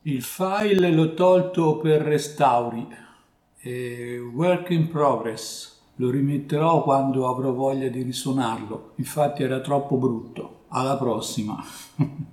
Il file l'ho tolto per restauri, è work in progress. Lo rimetterò quando avrò voglia di risuonarlo. Infatti era troppo brutto. Alla prossima.